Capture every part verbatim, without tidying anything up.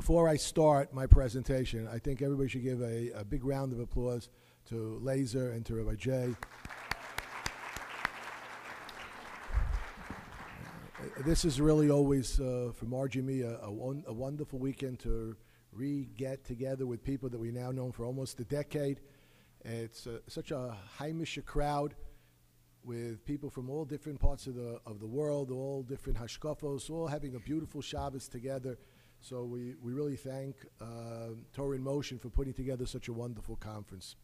before I start my presentation, I think everybody should give a, a big round of applause to Laser and to Rabbi Jay. This is really always, uh, for Margie and me, a, a, one, a wonderful weekend to re-get together with people that we now known for almost a decade. It's uh, such a Heimische crowd with people from all different parts of the of the world, all different hashkafos, all having a beautiful Shabbos together. So we, we really thank uh, Torah in Motion for putting together such a wonderful conference.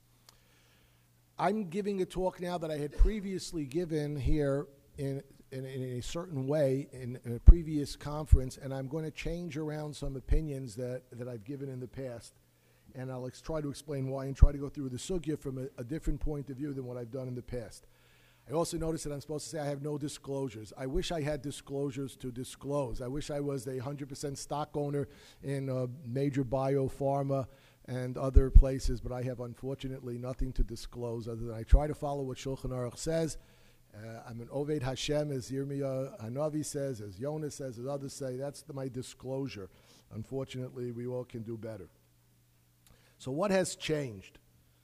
I'm giving a talk now that I had previously given here in In, in a certain way in, in a previous conference, and I'm going to change around some opinions that, that I've given in the past, and I'll ex- try to explain why and try to go through the sugya from a, a different point of view than what I've done in the past. I also noticed that I'm supposed to say I have no disclosures. I wish I had disclosures to disclose. I wish I was a one hundred percent stock owner in a major biopharma and other places, but I have unfortunately nothing to disclose other than I try to follow what Shulchan Aruch says. Uh, I'm an Oved Hashem, as Yirmiyah Hanavi says, as Yonah says, as others say. That's the, my disclosure. Unfortunately, we all can do better. So what has changed?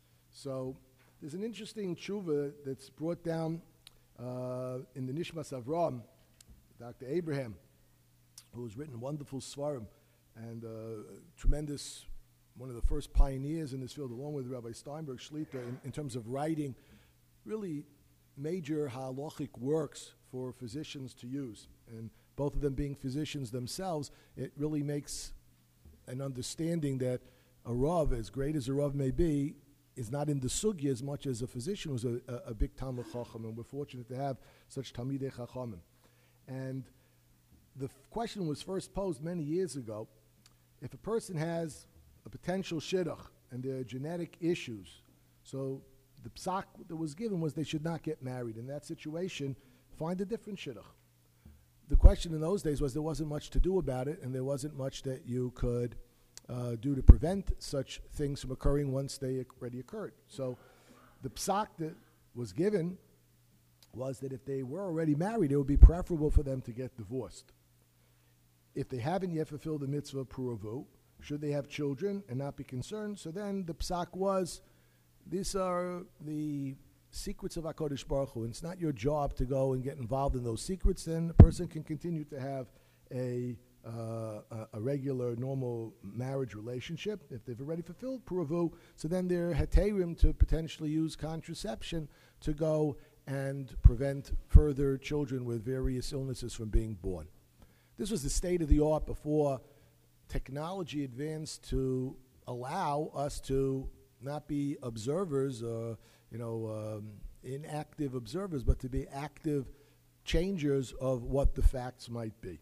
So there's an interesting tshuva that's brought down uh, in the Nishmas Avram, Doctor Abraham, who has written wonderful svarim and uh, tremendous, one of the first pioneers in this field, along with Rabbi Steinberg Shlita, in, in terms of writing really major halachic works for physicians to use. And both of them being physicians themselves, it really makes an understanding that a Rav, as great as a Rav may be, is not in the sugya as much as a physician who's a, a, a big Talmid Chacham, and we're fortunate to have such Talmidei Chachamim. And the f- question was first posed many years ago: if a person has a potential shidduch and there are genetic issues, so the psak that was given was they should not get married. In that situation, find a different shidduch. The question in those days was there wasn't much to do about it, and there wasn't much that you could uh, do to prevent such things from occurring once they already occurred. So the psak that was given was that if they were already married, it would be preferable for them to get divorced. If they haven't yet fulfilled the mitzvah of puravu, should they have children and not be concerned? So then the psak was, these are the secrets of HaKadosh Baruch Hu, and it's not your job to go and get involved in those secrets. Then a person can continue to have a uh, a, a regular, normal marriage relationship if they've already fulfilled puravu. So then they're heterim to potentially use contraception to go and prevent further children with various illnesses from being born. This was the state of the art before technology advanced to allow us to not be observers, uh, you know, um, inactive observers, but to be active changers of what the facts might be.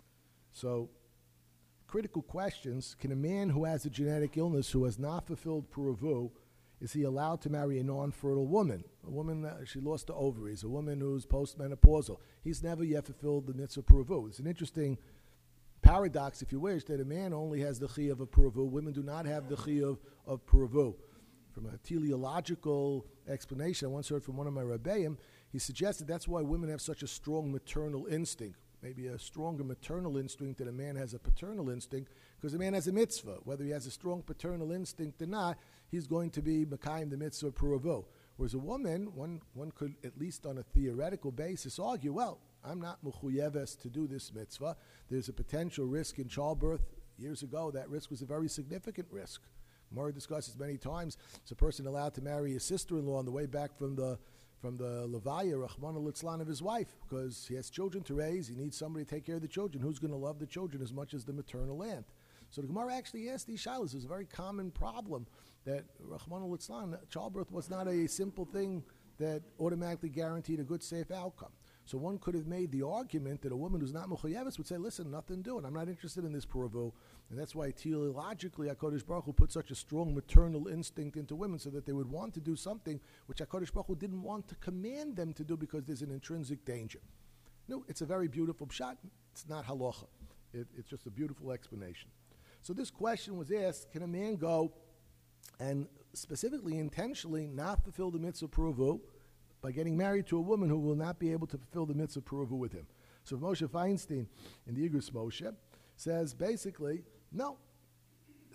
So, critical questions: can a man who has a genetic illness who has not fulfilled puravu, is he allowed to marry a non-fertile woman? A woman that she lost the ovaries, a woman who's postmenopausal. He's never yet fulfilled the mitzvah puravu. It's an interesting paradox, if you wish, that a man only has the chiyuv of puravu. Women do not have the chiyuv of puravu. From a teleological explanation I once heard from one of my Rebbeim, he suggested that's why women have such a strong maternal instinct, maybe a stronger maternal instinct than a man has a paternal instinct, because a man has a mitzvah. Whether he has a strong paternal instinct or not, he's going to be Mekayim the mitzvah of puravu. Whereas a woman, one, one could, at least on a theoretical basis, argue, well, I'm not mechuyeves to do this mitzvah. There's a potential risk in childbirth. Years ago, that risk was a very significant risk. Murray discusses many times, is a person allowed to marry his sister-in-law on the way back from the from the Levaya, Rachmana Litzlan, of his wife, because he has children to raise, he needs somebody to take care of the children. Who's going to love the children as much as the maternal aunt? So the Gemara actually asked these shilas. It was a very common problem that Rachmana Litzlan, childbirth was not a simple thing that automatically guaranteed a good, safe outcome. So one could have made the argument that a woman who's not mechuyeves would say, listen, nothing doing. I'm not interested in this puravu. And that's why teleologically HaKadosh Baruch Hu put such a strong maternal instinct into women so that they would want to do something which HaKadosh Baruch Hu didn't want to command them to do because there's an intrinsic danger. No, it's a very beautiful pshat. It's not halacha. It, it's just a beautiful explanation. So this question was asked, can a man go and specifically, intentionally not fulfill the mitzvah puravu by getting married to a woman who will not be able to fulfill the mitzvah puravu with him? So Moshe Feinstein in the Igros Moshe says basically, no,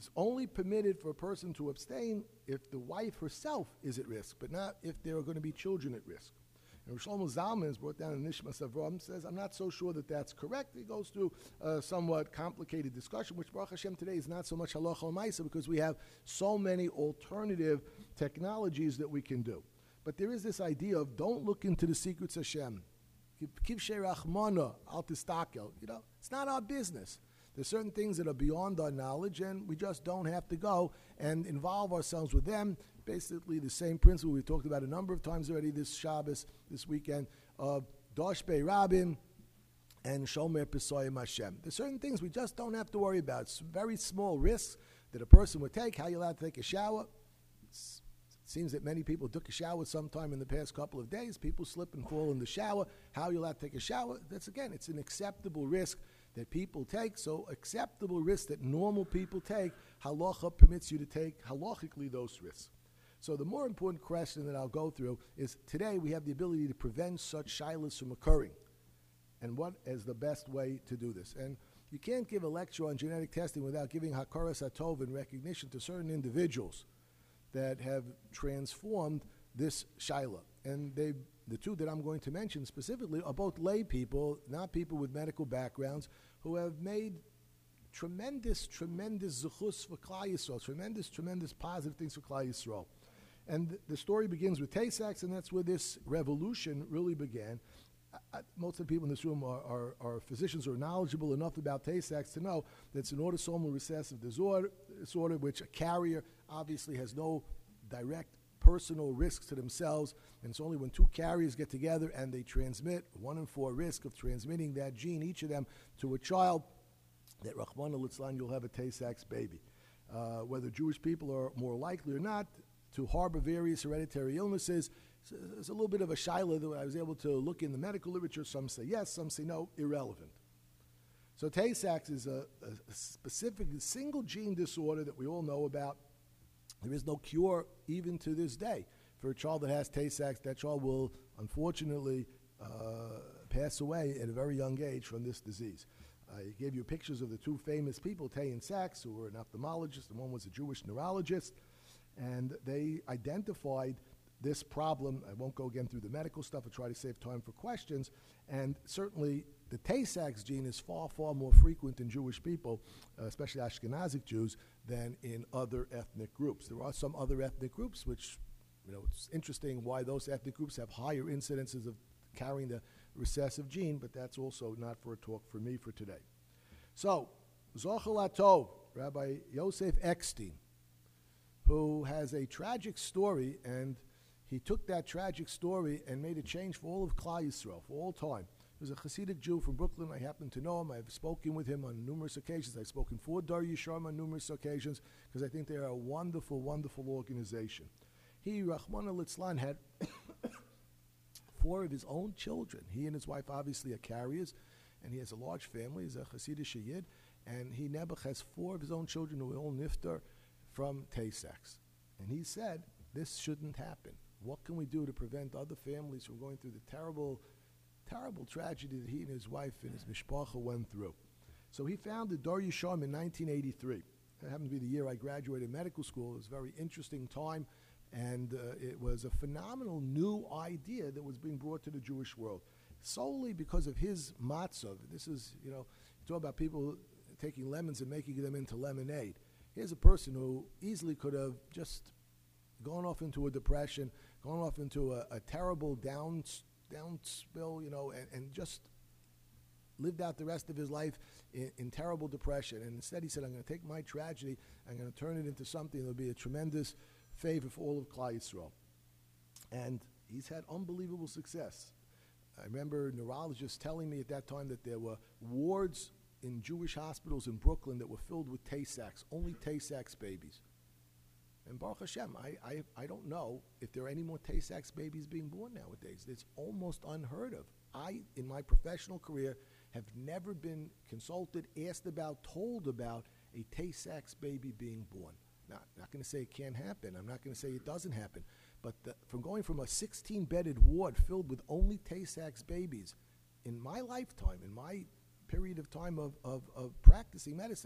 It's only permitted for a person to abstain if the wife herself is at risk, but not if there are going to be children at risk. And Shlomo Zalman is brought down in Nishmas Avram, says, I'm not so sure that that's correct. He goes through a somewhat complicated discussion, which Baruch Hashem today is not so much halacha l'maisa because we have so many alternative technologies that we can do. But there is this idea of don't look into the secrets of Hashem. Kivshei Rachmana al tistakel. You know, it's not our business. There's certain things that are beyond our knowledge, and we just don't have to go and involve ourselves with them. Basically, the same principle we've talked about a number of times already this Shabbos, this weekend, of Dosh Bei Rabin and Shomer Pesoyim Hashem. There's certain things we just don't have to worry about. It's very small risks that a person would take. How you're allowed to take a shower? It's, it seems that many people took a shower sometime in the past couple of days. People slip and fall in the shower. How you're allowed to take a shower? That's, again, it's an acceptable risk that people take. So acceptable risks that normal people take, halacha permits you to take halachically those risks. So the more important question that I'll go through is today we have the ability to prevent such shilas from occurring. And what is the best way to do this? And you can't give a lecture on genetic testing without giving hakaras hatov and recognition to certain individuals that have transformed this shaila. And they, the two that I'm going to mention specifically are both lay people, not people with medical backgrounds, who have made tremendous, tremendous zuchus for Klal Yisrael, tremendous, tremendous positive things for Klal Yisrael. And th- the story begins with Tay-Sachs, and that's where this revolution really began. I, I, most of the people in this room are, are, are physicians who are knowledgeable enough about Tay-Sachs to know that it's an autosomal recessive disorder, disorder which a carrier obviously has no direct personal risks to themselves, and it's only when two carriers get together and they transmit, one in four risk of transmitting that gene, each of them, to a child, that Rachmana litzlan, you'll have a Tay-Sachs baby. Uh, whether Jewish people are more likely or not to harbor various hereditary illnesses, there's a little bit of a shaila that I was able to look in the medical literature. Some say yes, some say no, irrelevant. So Tay-Sachs is a, a specific single gene disorder that we all know about. There is no cure even to this day. For a child that has Tay-Sachs, that child will unfortunately uh, pass away at a very young age from this disease. I gave you pictures of the two famous people, Tay and Sachs, who were an ophthalmologist, and one was a Jewish neurologist, and they identified this problem. I won't go again through the medical stuff. I'll try to save time for questions. And certainly the Tay-Sachs gene is far, far more frequent in Jewish people, uh, especially Ashkenazic Jews, than in other ethnic groups. There are some other ethnic groups which, you know, it's interesting why those ethnic groups have higher incidences of carrying the recessive gene, but that's also not for a talk for me for today. So, Zochel Atov, Rabbi Yosef Eckstein, who has a tragic story, and he took that tragic story and made a change for all of Klal Yisrael, for all time. He was a Hasidic Jew from Brooklyn. I happen to know him. I've spoken with him on numerous occasions. I've spoken for Dar Yisharm on numerous occasions because I think they are a wonderful, wonderful organization. He, Rachmana litzlan, had four of his own children. He and his wife obviously are carriers, and he has a large family. He's a Hasidic Yid, and he, Nebuch, has four of his own children who are all niftar from Tay-Sachs. And he said, this shouldn't happen. What can we do to prevent other families from going through the terrible, terrible tragedy that he and his wife and his mishpacha went through? So he founded Dar Yisharm in nineteen eighty-three. That happened to be the year I graduated medical school. It was a very interesting time, and uh, it was a phenomenal new idea that was being brought to the Jewish world, solely because of his matzah. This is, you know, you talk about people taking lemons and making them into lemonade. Here's a person who easily could have just gone off into a depression, gone off into a, a terrible down, down spill, you know, and, and just lived out the rest of his life in, in terrible depression. And instead he said, I'm going to take my tragedy, I'm going to turn it into something that will be a tremendous favor for all of Klal Yisrael. And he's had unbelievable success. I remember neurologists telling me at that time that there were wards in Jewish hospitals in Brooklyn that were filled with Tay-Sachs, only Tay-Sachs babies. And Baruch Hashem, I, I, I don't know if there are any more Tay-Sachs babies being born nowadays. It's almost unheard of. I, in my professional career, have never been consulted, asked about, told about a Tay-Sachs baby being born. Now, I'm not going to say it can't happen. I'm not going to say it doesn't happen. But the, from going from a sixteen-bedded ward filled with only Tay-Sachs babies, in my lifetime, in my period of time of, of, of practicing medicine,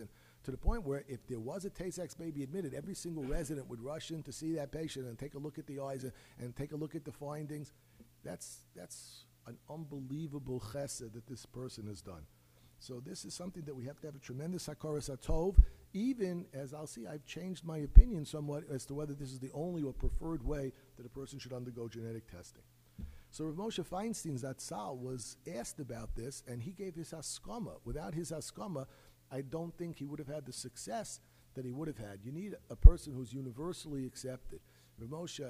to the point where if there was a Tay-Sachs baby admitted, every single resident would rush in to see that patient and take a look at the eyes and, and take a look at the findings. That's, that's an unbelievable chesed that this person has done. So this is something that we have to have a tremendous hakaras hatov. Even as I'll see, I've changed my opinion somewhat as to whether this is the only or preferred way that a person should undergo genetic testing. So Rav Moshe Feinstein Zatzal was asked about this, and he gave his haskama. Without his haskama, I don't think he would have had the success that he would have had. You need a person who's universally accepted. Rav Moshe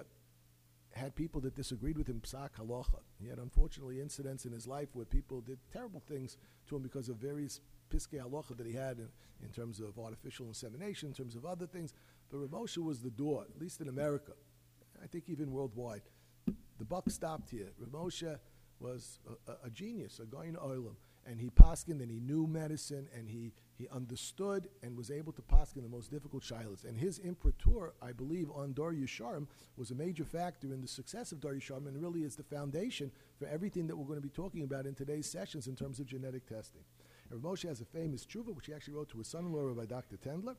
had people that disagreed with him, psak halacha. He had, unfortunately, incidents in his life where people did terrible things to him because of various piskei halacha that he had in, in terms of artificial insemination, in terms of other things. But Rav Moshe was the door, at least in America. I think even worldwide. The buck stopped here. Rav Moshe was a, a, a genius, a goyin olam, and he paskined and he knew medicine and he, he understood and was able to paskin the most difficult shilas. And his impritur, I believe, on Dor Yesharim was a major factor in the success of Dor Yesharim and really is the foundation for everything that we're going to be talking about in today's sessions in terms of genetic testing. And Rav Moshe has a famous tshuva, which he actually wrote to his son-in-law, Rabbi Doctor Tendler,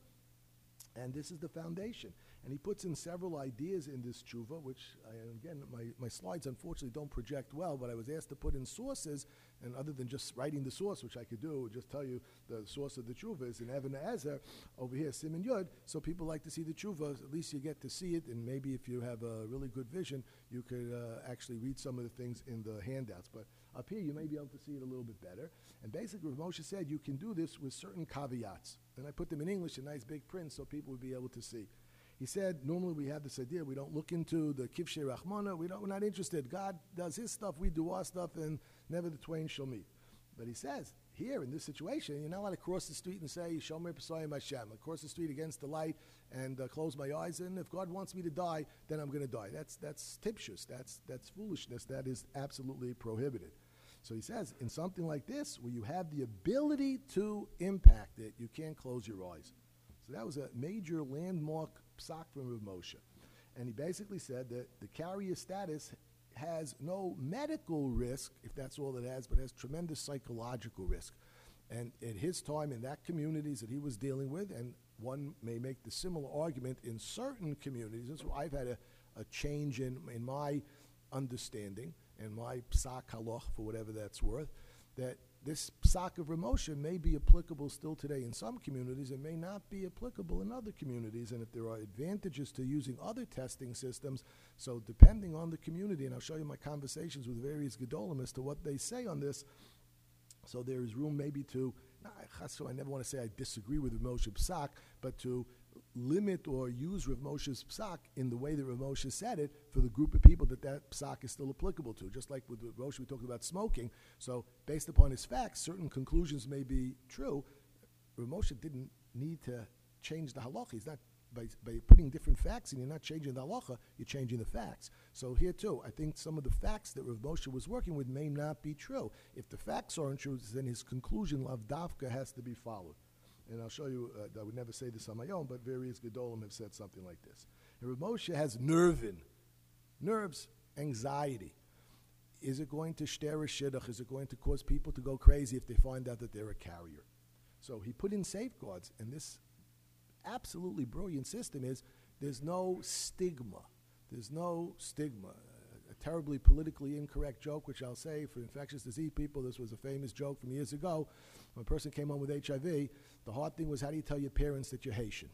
and this is the foundation. And he puts in several ideas in this tshuva, which, I, again, my, my slides unfortunately don't project well, but I was asked to put in sources, and other than just writing the source, which I could do, just tell you the source of the tshuva is in Even Ezer, over here, Siman Yud, so people like to see the tshuva, at least you get to see it, and maybe if you have a really good vision, you could uh, actually read some of the things in the handouts. But up here, you may be able to see it a little bit better. And basically, Rav Moshe said you can do this with certain caveats. And I put them in English in nice big print so people would be able to see. He said, normally we have this idea, we don't look into the Kivshei Rachmana, we don't, we're not interested. God does his stuff, we do our stuff, and never the twain shall meet. But he says, here in this situation, you're not allowed to cross the street and say, Shomer Pesayim Hashem. I cross the street against the light and uh, close my eyes, and if God wants me to die, then I'm going to die. That's that's tipshus, that's, that's foolishness, that is absolutely prohibited. So he says, in something like this, where you have the ability to impact it, you can't close your eyes. So that was a major landmark psak from Rav Moshe. And he basically said that the carrier status has no medical risk, if that's all it has, but has tremendous psychological risk. And at his time, in that communities that he was dealing with, and one may make the similar argument in certain communities, and so I've had a, a change in, in my understanding, and my psak halach, for whatever that's worth, that this psak of Rav Moshe may be applicable still today in some communities and may not be applicable in other communities. And if there are advantages to using other testing systems, so depending on the community, and I'll show you my conversations with various gedolim as to what they say on this, so there is room maybe to, I never want to say I disagree with Rav Moshe psak, but to limit or use Rav Moshe's psak in the way that Rav Moshe said it for the group of people that that psak is still applicable to. Just like with Rav Moshe, we talked about smoking. So based upon his facts, certain conclusions may be true. Rav Moshe didn't need to change the halacha. He's not, by, by putting different facts in, you're not changing the halacha, you're changing the facts. So here too, I think some of the facts that Rav Moshe was working with may not be true. If the facts aren't true, then his conclusion, lav davka, has to be followed. And I'll show you, uh, I would never say this on my own, but various gedolim have said something like this. And Rav Moshe has nervin, nerves, anxiety. Is it going to shter a shidduch? Is it going to cause people to go crazy if they find out that they're a carrier? So he put in safeguards, and this absolutely brilliant system is there's no stigma. There's no stigma. A, a terribly politically incorrect joke, which I'll say for infectious disease people, this was a famous joke from years ago. When a person came home with H I V, the hard thing was, how do you tell your parents that you're Haitian?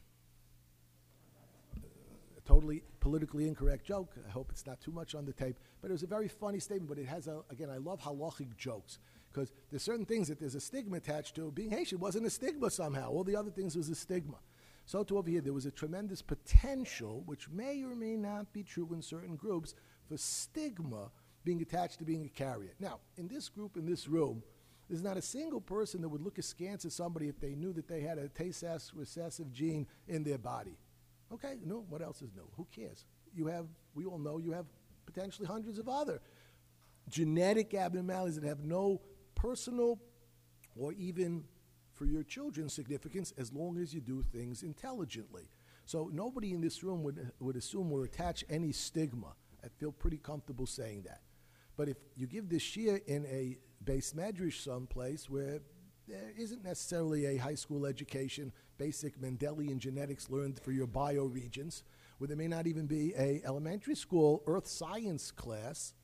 Uh, a totally politically incorrect joke. I hope it's not too much on the tape. But it was a very funny statement, but it has, a, again, I love halachic jokes, because there's certain things that there's a stigma attached to. Being Haitian wasn't a stigma somehow. All the other things was a stigma. So to over here, there was a tremendous potential, which may or may not be true in certain groups, for stigma being attached to being a carrier. Now, in this group, in this room, there's not a single person that would look askance at somebody if they knew that they had a Tay-Sachs recessive gene in their body. Okay, no, what else is new? Who cares? You have, we all know you have potentially hundreds of other genetic abnormalities that have no personal or even for your children's significance as long as you do things intelligently. So nobody in this room would, would assume or attach any stigma. I feel pretty comfortable saying that. But if you give this shir in a base medrash someplace where there isn't necessarily a high school education, basic Mendelian genetics learned for your bioregions, where there may not even be a elementary school earth science class.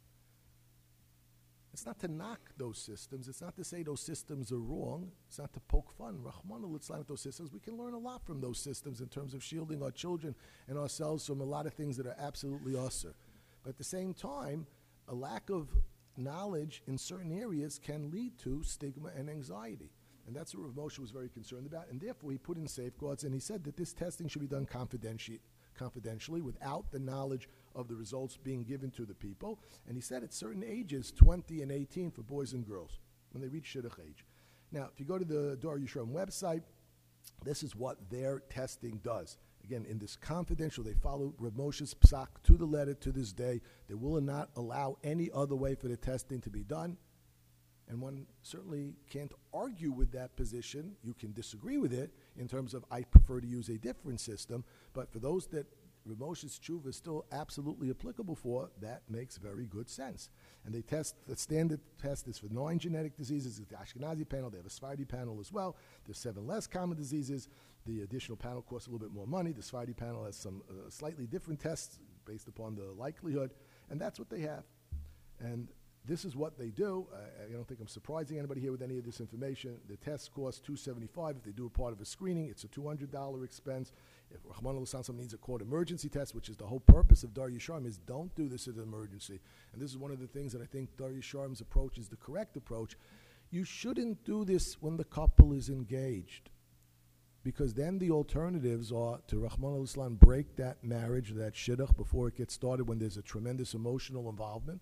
It's not to knock those systems. It's not to say those systems are wrong. It's not to poke fun. Rahman al-Islam at those systems. We can learn a lot from those systems in terms of shielding our children and ourselves from a lot of things that are absolutely usher. But at the same time, a lack of knowledge in certain areas can lead to stigma and anxiety. And that's what Rav Moshe was very concerned about. And therefore, he put in safeguards, and he said that this testing should be done confidentially. confidentially without the knowledge of the results being given to the people. And he said at certain ages, twenty and eighteen for boys and girls, when they reach shidduch age. Now, if you go to the Dor Yisrael website, this is what their testing does. Again, in this confidential, they follow Rav Moshe's psak to the letter to this day. They will not allow any other way for the testing to be done. And one certainly can't argue with that position. You can disagree with it in terms of, I prefer to use a different system. But for those that Rav Moshe's tshuva is still absolutely applicable for, that makes very good sense. And they test, the standard test is for nine genetic diseases. It's the Ashkenazi panel. They have a Sephardi panel as well. There's seven less common diseases. The additional panel costs a little bit more money. The Sephardi panel has some uh, slightly different tests based upon the likelihood. And that's what they have. And this is what they do. Uh, I don't think I'm surprising anybody here with any of this information. The tests cost two hundred seventy-five dollars. If they do a part of a screening, it's a two hundred dollars expense. If Rahman al-Islam someone needs a court emergency test, which is the whole purpose of Dar Yisharim, is don't do this as an emergency. And this is one of the things that I think Dar Yisharim's approach is the correct approach. You shouldn't do this when the couple is engaged, because then the alternatives are to Rahman al-Islam break that marriage, that shidduch, before it gets started when there's a tremendous emotional involvement.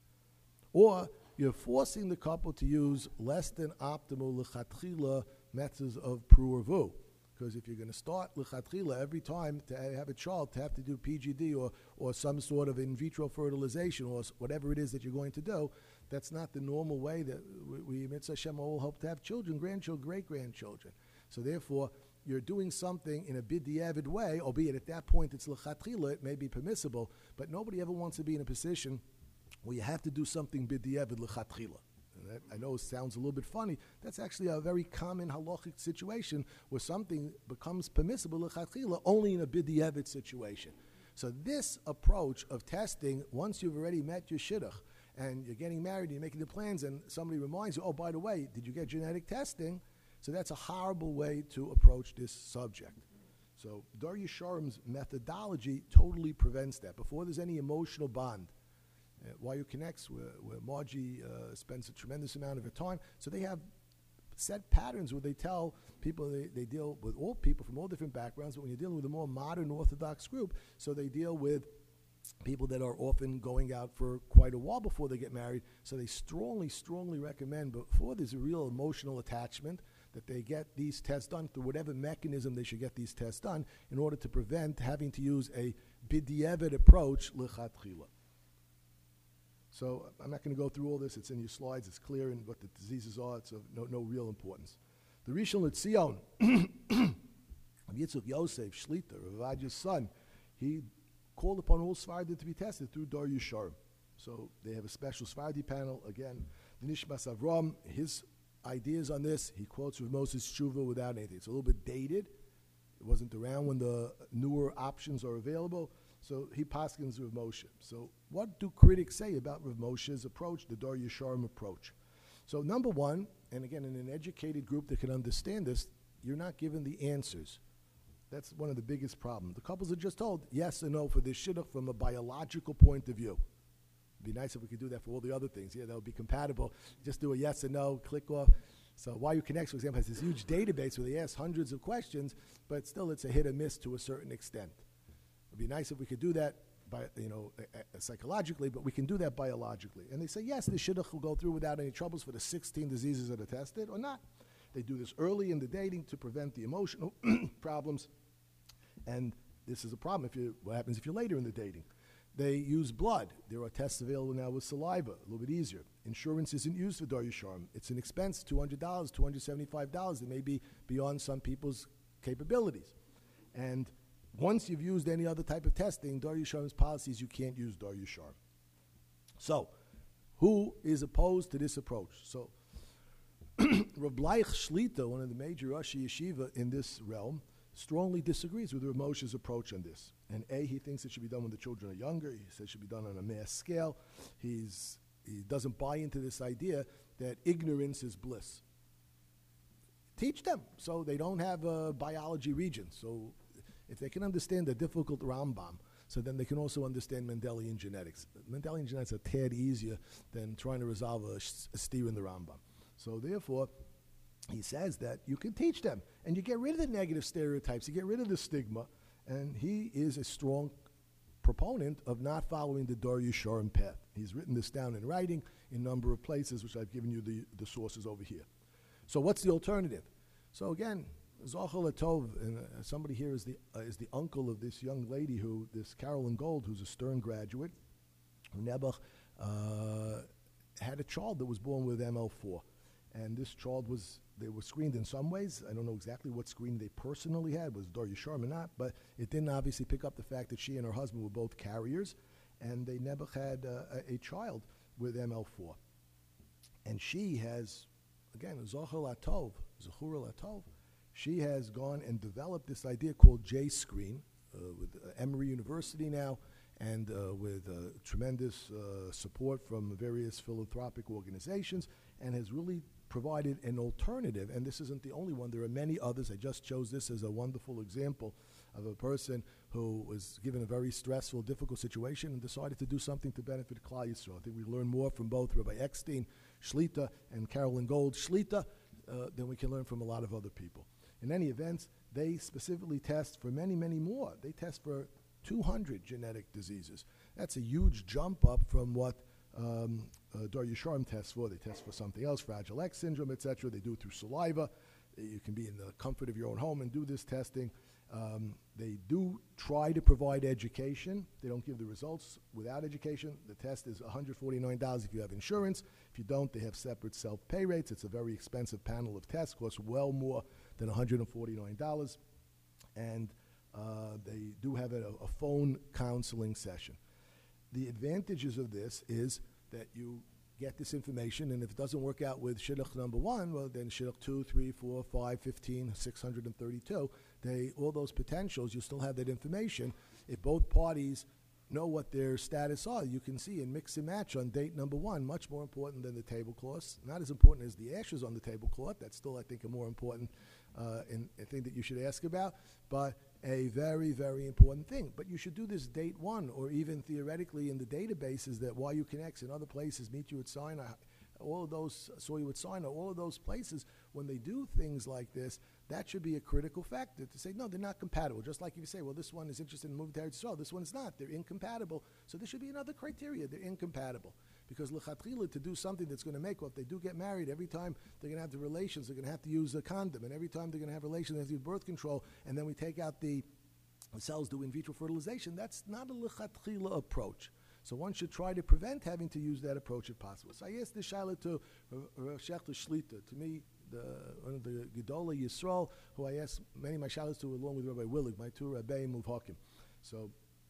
Or you're forcing the couple to use less than optimal lechatchila methods of pru or vu. Because if you're going to start lechatchila every time to have a child, to have to do P G D or, or some sort of in vitro fertilization or whatever it is that you're going to do, that's not the normal way that we, we Mitzvah Hashem, all hope to have children, grandchildren, great-grandchildren. So therefore, you're doing something in a b'diavad way, albeit at that point it's lechatchila, it may be permissible, but nobody ever wants to be in a position where you have to do something b'diavad l'chatchila. I know it sounds a little bit funny. That's actually a very common halachic situation where something becomes permissible l'chatchila only in a b'diavad situation. So this approach of testing, once you've already met your shidduch and you're getting married and you're making the plans and somebody reminds you, oh, by the way, did you get genetic testing? So that's a horrible way to approach this subject. So Dar Yisharim's methodology totally prevents that. Before there's any emotional bond, Uh, Y U Connects, where, where Margie uh, spends a tremendous amount of her time. So they have set patterns where they tell people, they, they deal with all people from all different backgrounds, but when you're dealing with a more modern Orthodox group, so they deal with people that are often going out for quite a while before they get married. So they strongly, strongly recommend, before there's a real emotional attachment, that they get these tests done through whatever mechanism they should get these tests done in order to prevent having to use a b'diavad approach l'chatchila. So I'm not going to go through all this. It's in your slides. It's clear in what the diseases are. It's of no, no real importance. The Rishon LeZion, Yitzchak Yosef Shlita, Rav Adya's son, he called upon all Sephardi to be tested through Dar Yisharim. So they have a special Sephardi panel. Again, the Nishmas Avram, his ideas on this, he quotes Rav Moses Tshuva without anything. It's a little bit dated. It wasn't around when the newer options are available. So he paskins Rav Moshe. So what do critics say about Rav Moshe's approach, the Dar Yisharim approach? So number one, and again, in an educated group that can understand this, you're not given the answers. That's one of the biggest problems. The couples are just told yes or no for this shidduch from a biological point of view. It'd be nice if we could do that for all the other things. Yeah, that would be compatible. Just do a yes or no, click off. So Y U Connects, for example, has this huge database where they ask hundreds of questions, but still it's a hit or miss to a certain extent. It'd be nice if we could do that by, you know, uh, uh, psychologically, but we can do that biologically. And they say, yes, the shidduch will go through without any troubles for the sixteen diseases that are tested, or not. They do this early in the dating to prevent the emotional problems. And this is a problem if you, what happens if you're later in the dating. They use blood. There are tests available now with saliva, a little bit easier. Insurance isn't used for Dar Yisharim. It's an expense, two hundred dollars, two hundred seventy-five dollars. It may be beyond some people's capabilities. And once you've used any other type of testing, Dar Yisharim's policies, you can't use Dar Yisharim. So, who is opposed to this approach? So, Rav Bleich Shlita, one of the major Rosh Yeshiva in this realm, strongly disagrees with Rav Moshe's approach on this. And A, he thinks it should be done when the children are younger. He says it should be done on a mass scale. He's, he doesn't buy into this idea that ignorance is bliss. Teach them so they don't have a biology region. So if they can understand the difficult Rambam, so then they can also understand Mendelian genetics. Mendelian genetics are a tad easier than trying to resolve a, a steer in the Rambam. So therefore, he says that you can teach them, and you get rid of the negative stereotypes, you get rid of the stigma, and he is a strong proponent of not following the Dor Yesharim path. He's written this down in writing in a number of places, which I've given you the, the sources over here. So what's the alternative? So again, Zochel Atov, and uh, somebody here is the uh, is the uncle of this young lady who, this Carolyn Gold, who's a Stern graduate, who Nebuch uh, had a child that was born with M L four. And this child was, they were screened in some ways. I don't know exactly what screening they personally had, was Dor Yesharim or not, but it didn't obviously pick up the fact that she and her husband were both carriers, and they never had uh, a, a child with M L four. And she has, again, Zochel Atov, Zechura Atov, she has gone and developed this idea called J-Screen uh, with uh, Emory University now, and uh, with uh, tremendous uh, support from various philanthropic organizations, and has really provided an alternative. And this isn't the only one. There are many others. I just chose this as a wonderful example of a person who was given a very stressful, difficult situation and decided to do something to benefit Klal Yisrael. I think we learn more from both Rabbi Eckstein, Shlita, and Carolyn Gold, Shlita, uh, than we can learn from a lot of other people. In any event, they specifically test for many, many more. They test for two hundred genetic diseases. That's a huge jump up from what um, uh, Dor Yesharim tests for. They test for something else, Fragile X syndrome, et cetera. They do it through saliva. You can be in the comfort of your own home and do this testing. Um, they do try to provide education. They don't give the results without education. The test is one hundred forty-nine dollars if you have insurance. If you don't, they have separate self-pay rates. It's a very expensive panel of tests, costs well more than one hundred forty-nine dollars. And uh, they do have a, a phone counseling session. The advantages of this is that you get this information, and if it doesn't work out with shidduch number one, well, then shidduch two, three, four, five, fifteen, six hundred thirty-two, they, all those potentials, you still have that information. If both parties know what their status are, you can see and mix and match on date number one, much more important than the tablecloths. Not as important as the ashes on the tablecloth. That's still, I think, a more important uh, in, a thing that you should ask about, but a very, very important thing. But you should do this date one, or even theoretically in the databases that Y U Connects and other places, Meet You at Sinai, all of those, Saw You at Sinai, all of those places, when they do things like this, that should be a critical factor to say, no, they're not compatible. Just like if you say, well, this one is interested in moving to Eretz Yisrael, this one is not. They're incompatible. So there should be another criteria. They're incompatible. Because l'chatchila, to do something that's going to make, well, if they do get married, every time they're going to have the relations, they're going to have to use a condom. And every time they're going to have relations, they have to use birth control. And then we take out the, the cells, do in vitro fertilization. That's not a l'chatchila approach. So one should try to prevent having to use that approach if possible. So I asked this shaila to Rav Shechter Shlita, to me, the, one of the Gedolah Yisrael, who I asked many of my shalas to, along with Rabbi Willig, my two Rabbeim Muvhakim. So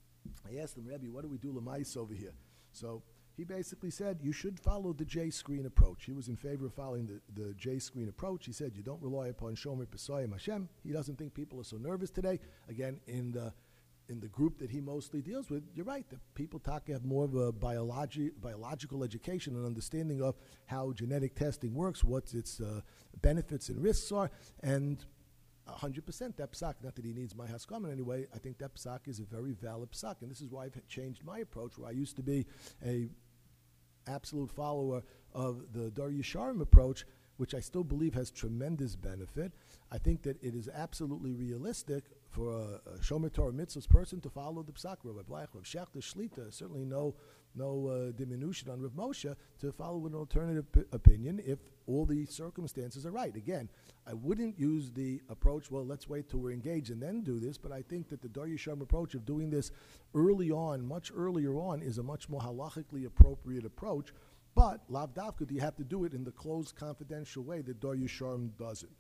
I asked him, Rebbe, what do we do l'mais over here? So he basically said, you should follow the J-screen approach. He was in favor of following the, the J-screen approach. He said, you don't rely upon Shomer Pesayim Hashem. He doesn't think people are so nervous today. Again, in the in the group that he mostly deals with, you're right, the people talk have more of a biology, biological education and understanding of how genetic testing works, what its uh, benefits and risks are, and one hundred percent that psak, not that he needs my haskam in any way, I think that psak is a very valid psak, and this is why I've changed my approach, where I used to be a absolute follower of the Dor Yesharim approach, which I still believe has tremendous benefit. I think that it is absolutely realistic for a, a Shomer Torah mitzvahs person to follow the psak, Rabbi Bleich, Rav Shechter Shlita, certainly no no uh, diminution on Rav Moshe, to follow an alternative p- opinion if all the circumstances are right. Again, I wouldn't use the approach, well, let's wait till we're engaged and then do this, but I think that the Dor Yesharim approach of doing this early on, much earlier on, is a much more halachically appropriate approach, but lav davka, do you have to do it in the closed, confidential way that Dor Yesharim does it?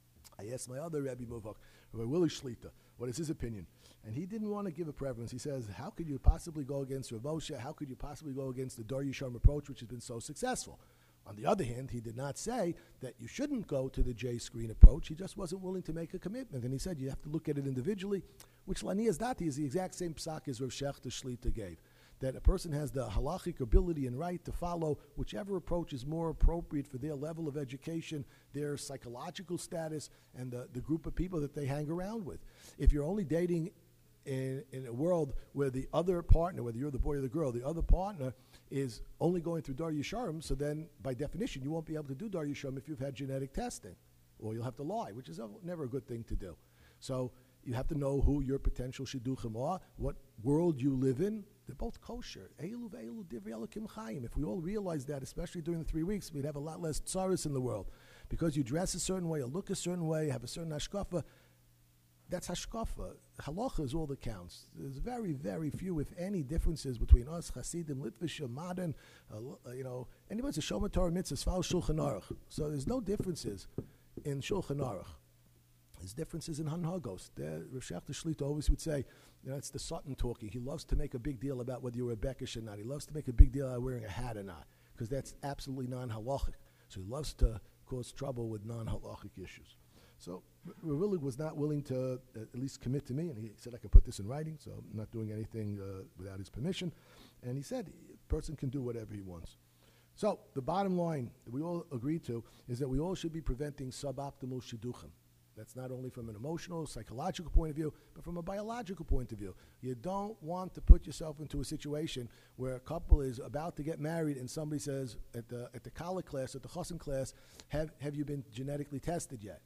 I asked my other Rebbe Muvak, Rabbi Willig Shlita, what is his opinion? And he didn't want to give a preference. He says, how could you possibly go against Rav Moshe? How could you possibly go against the Dor Yesharim approach, which has been so successful? On the other hand, he did not say that you shouldn't go to the J-screen approach. He just wasn't willing to make a commitment. And he said you have to look at it individually, which Lanias Dati is the exact same psak as Rav Shechter Shlita gave, that a person has the halachic ability and right to follow whichever approach is more appropriate for their level of education, their psychological status, and the, the group of people that they hang around with. If you're only dating in, in a world where the other partner, whether you're the boy or the girl, the other partner is only going through Dar Yisharim, so then by definition you won't be able to do Dar Yisharim if you've had genetic testing, or you'll have to lie, which is a, never a good thing to do. So you have to know who your potential shidduchim are, what world you live in. They're both kosher. Eilu ve'eilu divrei Elokim chayim. If we all realize that, especially during the three weeks, we'd have a lot less tsaris in the world. Because you dress a certain way, or look a certain way, have a certain hashkafa, that's hashkafa. Halacha is all that counts. There's very, very few, if any, differences between us, Hasidim, Litvishim, modern, uh, you know, anybody's a Shomer Torah mitzvah, follow Shulchan Aruch. So there's no differences in Shulchan Aruch. There's differences in Hanhagos. Rav Shechter Shlita always would say, you know, it's the Sutton talking. He loves to make a big deal about whether you're a Bekish or not. He loves to make a big deal about wearing a hat or not, because that's absolutely non-halachic. So he loves to cause trouble with non-halachic issues. So Rav Willig was not willing to uh, at least commit to me, and he said I can put this in writing, so I'm not doing anything uh, without his permission. And he said a person can do whatever he wants. So the bottom line that we all agreed to is that we all should be preventing suboptimal shidduchim. That's not only from an emotional, psychological point of view, but from a biological point of view. You don't want to put yourself into a situation where a couple is about to get married and somebody says at the at the college class, at the chassan class, have, have you been genetically tested yet?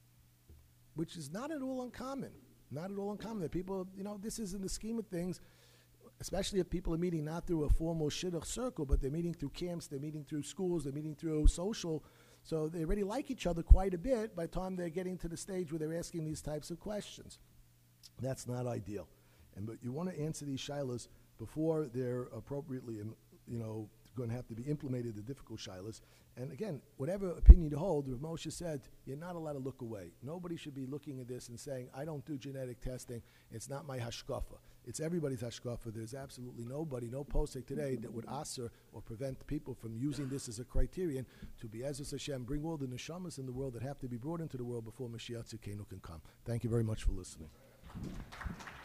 Which is not at all uncommon. Not at all uncommon. That people, you know, this is in the scheme of things, especially if people are meeting not through a formal shidduch circle, but they're meeting through camps, they're meeting through schools, they're meeting through social. So they already like each other quite a bit by the time they're getting to the stage where they're asking these types of questions. That's not ideal. And but you want to answer these shilas before they're appropriately, you know, going to have to be implemented, the difficult shilas. And again, whatever opinion you hold, Rav Moshe said, you're not allowed to look away. Nobody should be looking at this and saying, I don't do genetic testing. It's not my hashkafa. It's everybody's hashkafa. There's absolutely nobody, no posek today that would aser or prevent people from using this as a criterion to be Ezras Hashem, bring all the neshamas in the world that have to be brought into the world before Mashiach Tzidkenu can come. Thank you very much for listening.